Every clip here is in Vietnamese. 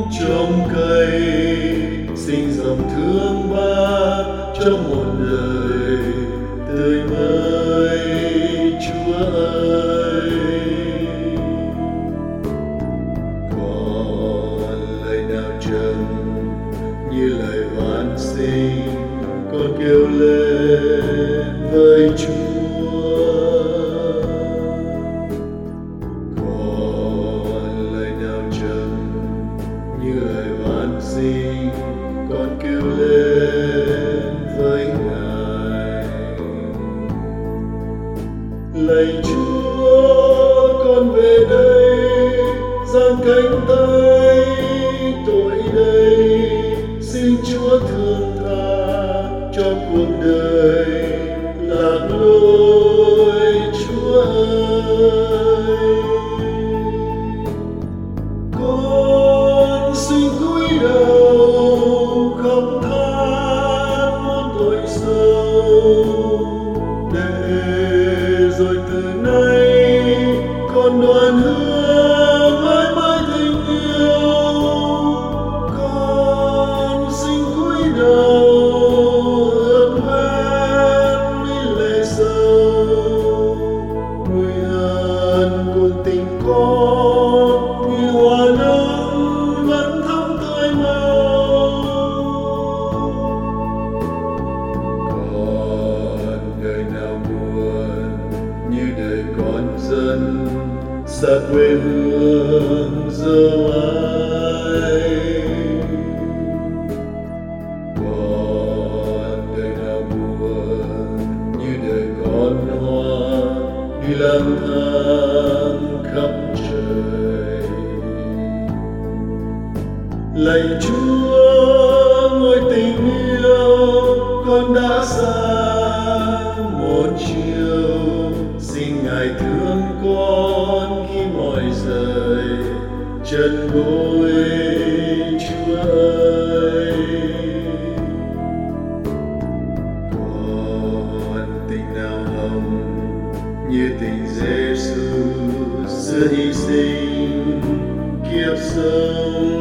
Trong cây sinh dòng thương ba, trong một đời tươi mới Chúa ơi. Còn lời nào trầm như lời van xin, con kêu lên với Chúa. Còn lời nào trầm như lời van xin, con kêu lên với Ngài. Lạy Chúa, con về đây giang cánh tay tội đây, xin Chúa thương tha cho cuộc đời lạc lối. Chúa ơi, con xin cúi đầu khóc than muôn tội sâu, để rồi từ nay con đoàn hương mãi mãi tình yêu. Con xin cúi đầu ước hoan mi lệ sâu, nguyện cuộc tình con như hoa nắng vẫn thắm tươi màu. Còn đời nào buồn như đời con dân xa quê hương dấu ai. Còn đời nào buồn như đời con hoa đi lang thang khắp trời. Lạy Chúa, ngôi tình yêu con đã xa một chiều, xin Ngài thương con khi mỏi rời chân gối. Chúa ơi, còn tình nào hồng như tình Giêsu giữa hy sinh kiếp sống.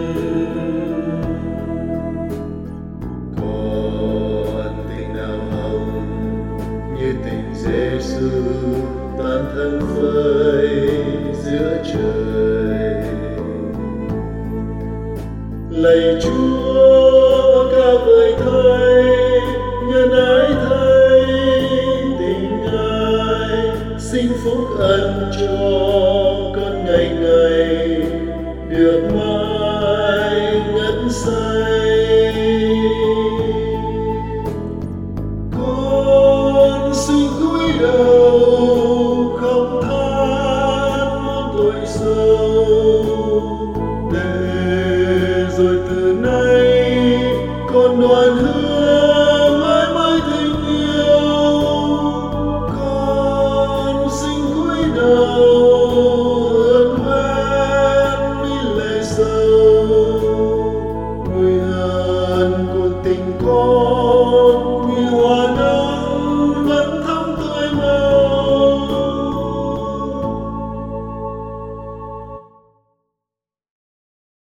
Còn tình nào hồng như tình Giêsu tan thân phơi giữa trời. Lạy Chúa, ca vời thay nhân ái thay tình Ngài, xin phúc ân cho con ngày ngày được mãi ngất say. Con xin cúi đầu khóc than muôn tội sâu, để rồi từ nay con đoàn hương